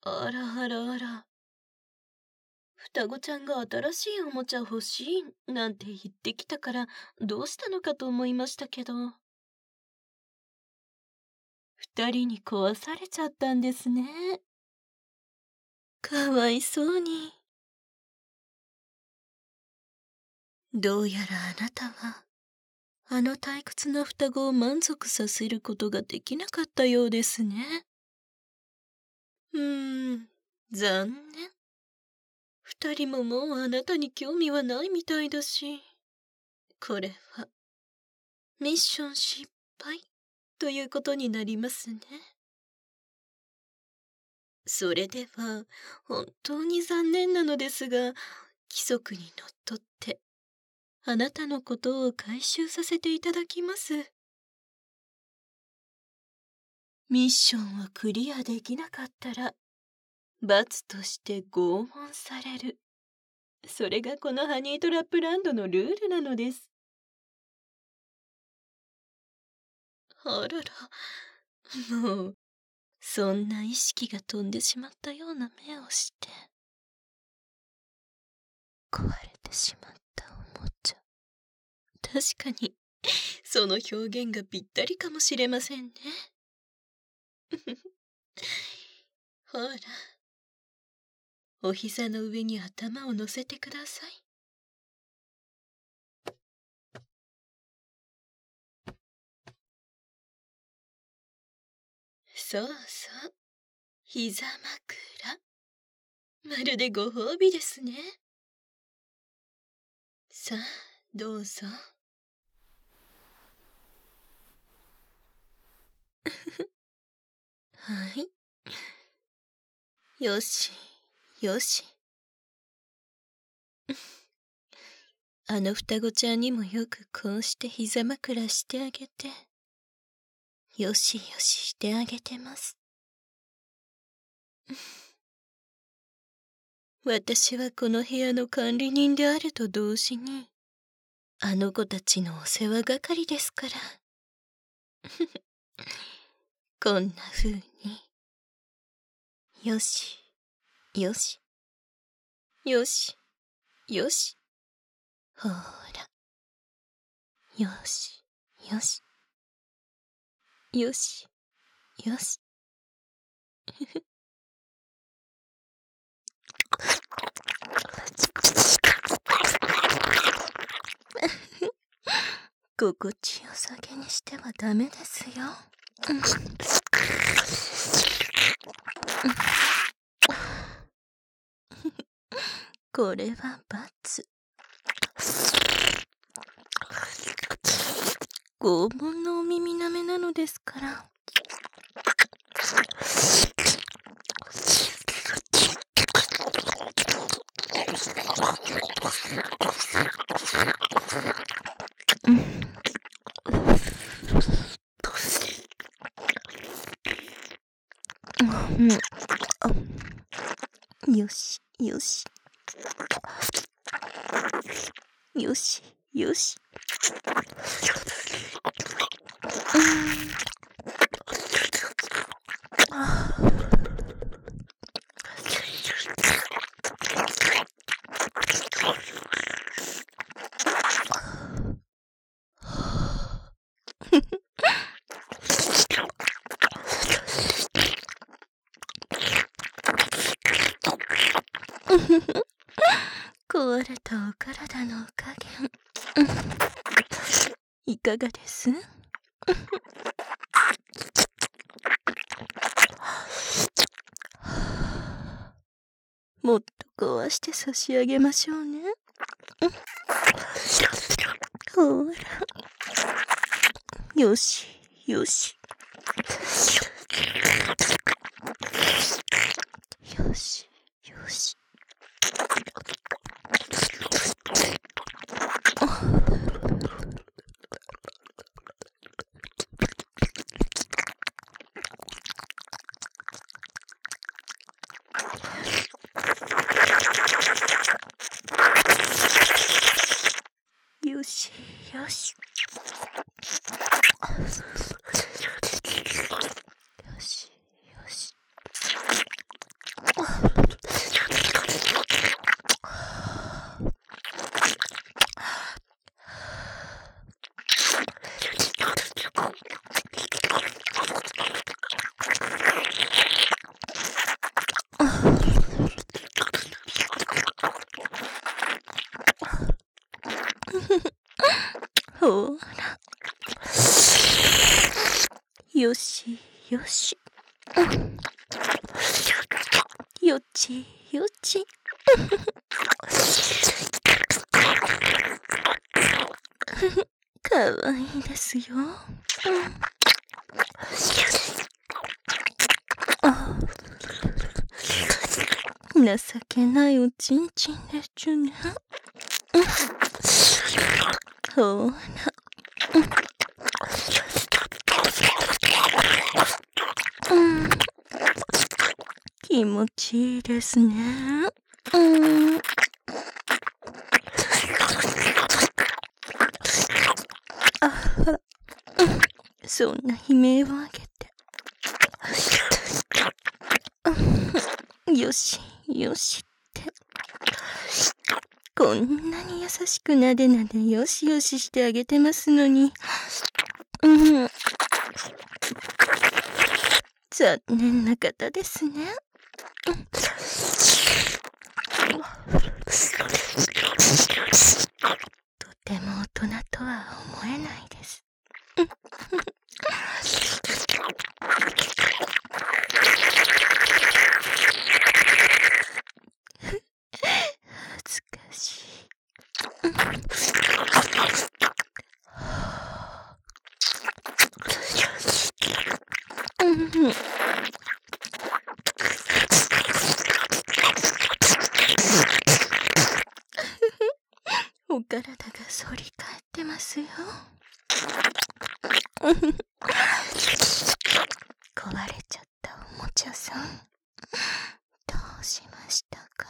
あらあらあら。双子ちゃんが新しいおもちゃ欲しいなんて言ってきたからどうしたのかと思いましたけど。二人に壊されちゃったんですね。かわいそうに。どうやらあなたは、あの退屈な双子を満足させることができなかったようですね。残念。二人ももうあなたに興味はないみたいだし。これは、ミッション失敗ということになりますね。それでは、本当に残念なのですが、規則にのっとって、あなたのことを回収させていただきます。ミッションをクリアできなかったら、罰として拷問される。それがこのハニートラップランドのルールなのです。あらら、もう、そんな意識が飛んでしまったような目をして、壊れてしまったおもちゃ。確かに、その表現がぴったりかもしれませんね。ほら、お膝の上に頭を乗せてください。そうそう、膝枕。まるでご褒美ですね。さあ、どうぞ。はい。よし、よし。あの双子ちゃんにもよくこうして膝枕してあげて、よしよししてあげてます。私はこの部屋の管理人であると同時に、あの子たちのお世話係ですから。こんな風に。よし、よし、よし、よし。ほら。よし、よし。よし、よし。心地よさげにしてはダメですよ。これは罰。拷問のお耳なめなのですから。よし、よし。よし、よし。壊れたお体のお加減、いかがです？もっと壊して差し上げましょうね。ほら。よし、よし。よし、よし。よし、よし。 よし。よちよち。かわいいですよ。情けないおちんちんでちゅね。ほら。気持ちいいですね。そんな悲鳴を上げて。よし、よしって。こんなに優しくなでなでよしよししてあげてますのに。残念な方ですね。とても大人とは思えないです。恥ずかしい。お体が反り返ってますよ。壊れちゃったおもちゃさん、どうしましたか？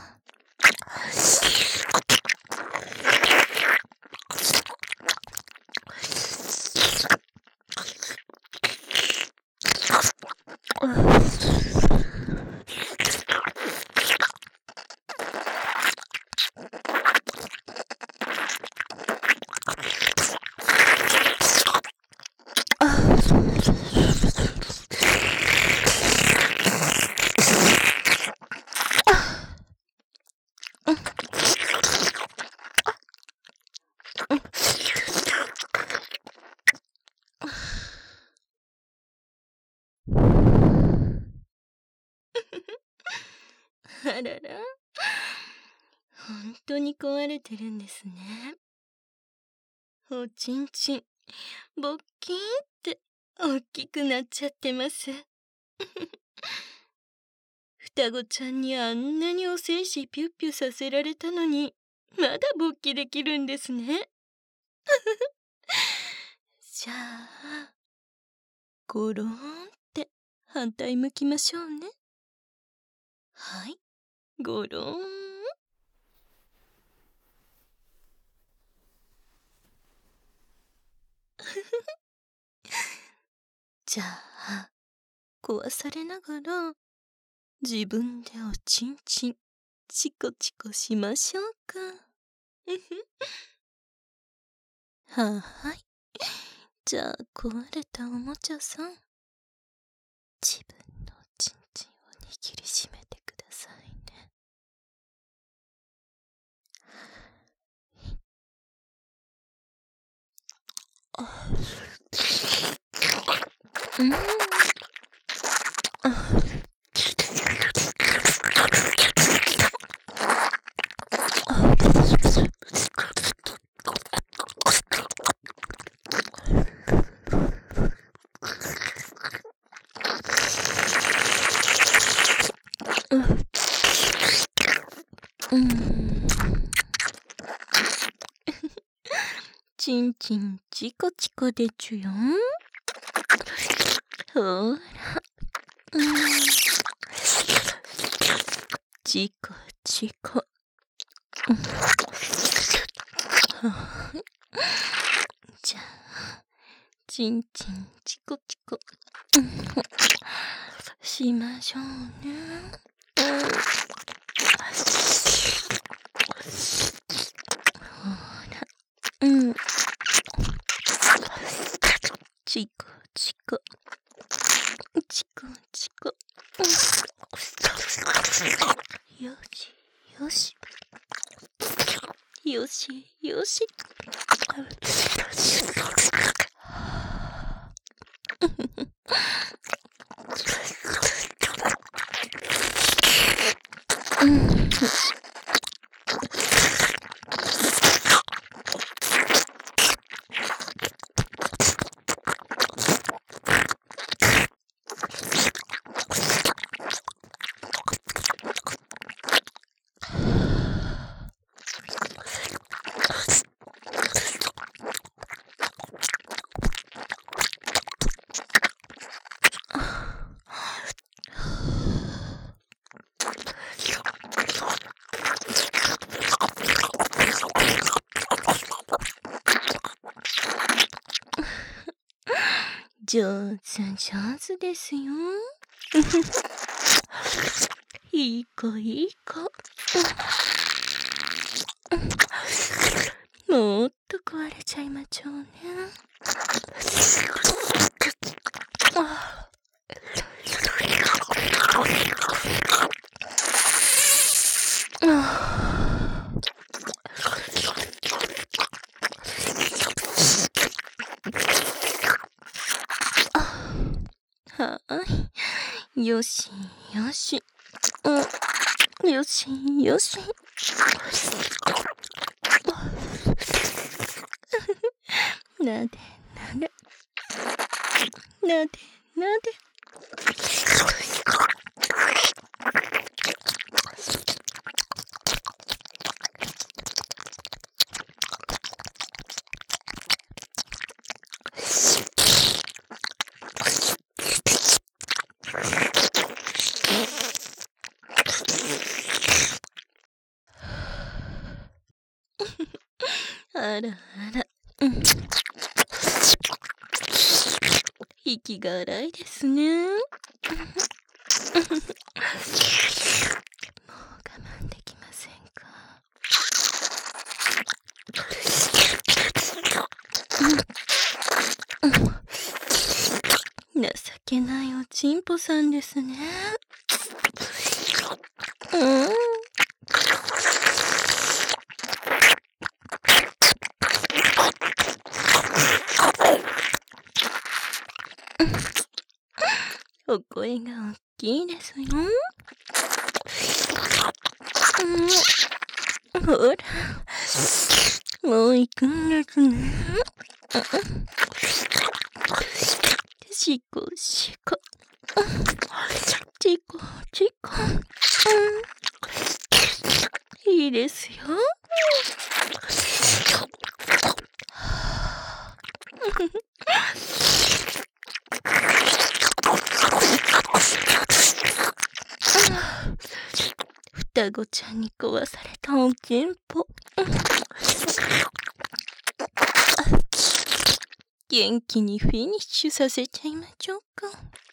あらら、本当に壊れてるんですね。おちんちん、ぼっきーんって大きくなっちゃってます。双子ちゃんにあんなにお精子ピュッピュさせられたのに、まだ勃起できるんですね。じゃあ、ゴローンって反対向きましょうね。はい、ゴローン。じゃあ、壊されながら、自分でおちんちん、チコチコしましょうか。はい。じゃあ、壊れたおもちゃさん、自分のおちんちんを握りしめてくださいね。ちんちんチコチコでちゅよん。ほら。チコチコ。じゃあ、ちんちんチコチコしましょうね。ほら。チコチコ。チコチコ。よしよし。よしよし。 上手ですよ。いい子いい子。もっと壊れちゃいまちょうね。はい。よしよし。よしよし。なでなで。なでなで。あらあら。息が荒いですね。もう我慢できませんか。情けないおちんぽさんですね。お声が大きいですよ。ほら、もう行くんですね。しこしこ。ちこちこ。いいですよ。双子ちゃんに壊されたおちんぽ。元気にフィニッシュさせちゃいましょうか。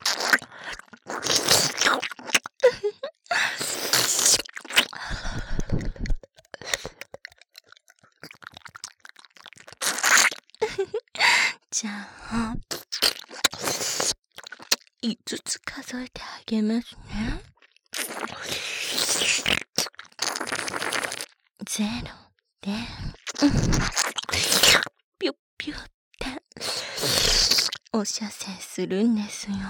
じゃあ、5つ数えてあげますね。0で、ぴゅっぴゅってお射精するんですよ。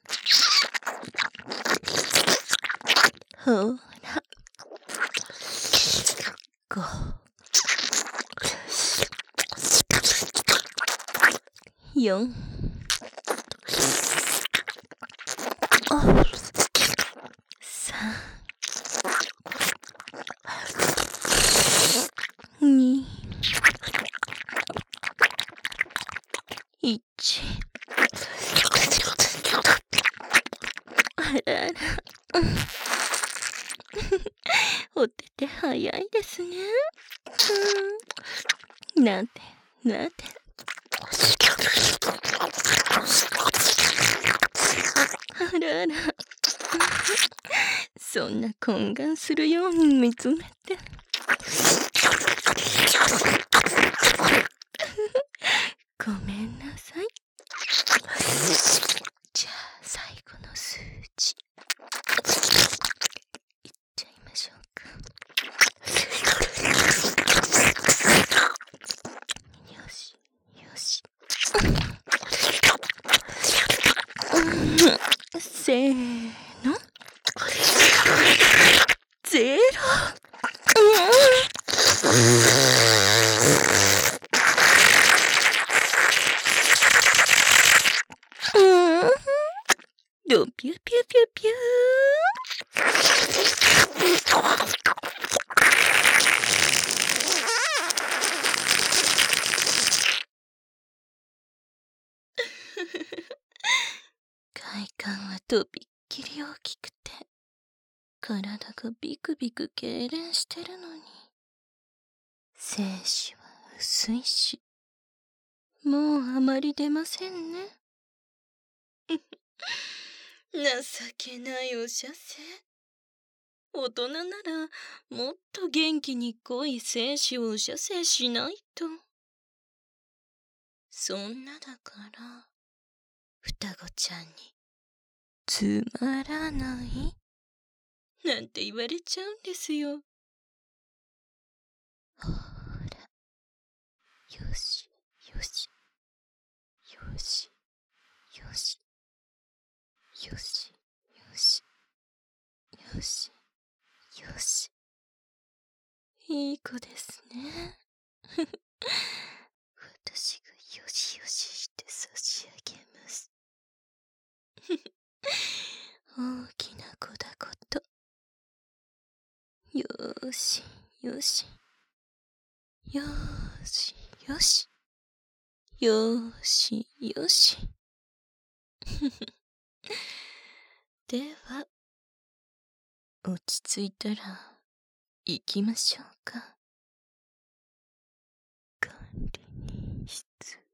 ほら、5、4、3、2、1。あらあら。お手手早いですね。なでなで。あらあら。そんな懇願するように見つめて。ごめんなさい。じゃあ最後の数字いっちゃいましょうか。よしよし。せーの。0。 ピューピューピューピュー。快感はとびっきり大きくて、体がビクビク痙攣してるのに、精子は薄いし、もうあまり出ませんね。情けないお射精。大人ならもっと元気に濃い精子を射精しないと。そんなだから、双子ちゃんにつまらないなんて言われちゃうんですよ。ほら、よし、よし、よし、よし、よし、よし、よし、よし。いい子ですね。私がよしよしして差し上げます。大きな子だこと。よーし、よし。よーし、よし。よーし、よし。では、落ち着いたら、行きましょうか。管理人室。